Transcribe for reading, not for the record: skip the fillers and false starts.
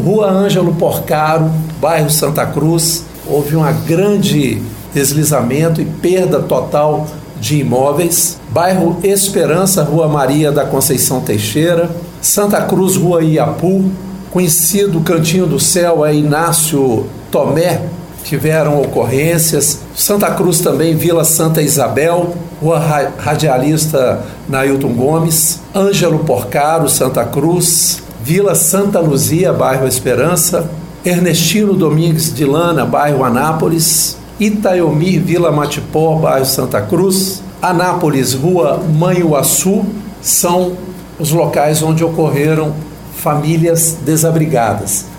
Rua Ângelo Porcaro, bairro Santa Cruz, houve um grande deslizamento e perda total de imóveis. Bairro Esperança, Rua Maria da Conceição Teixeira. Santa Cruz, Rua Iapu. Conhecido Cantinho do Céu, Inácio Tomé, tiveram ocorrências. Santa Cruz também, Vila Santa Isabel, Rua Radialista Nailton Gomes. Ângelo Porcaro, Santa Cruz. Vila Santa Luzia, bairro Esperança. Ernestino Domingues de Lana, bairro Anápolis. Itaiomi, Vila Matipó, bairro Santa Cruz. Anápolis, Rua Manhuaçu, são os locais onde ocorreram famílias desabrigadas.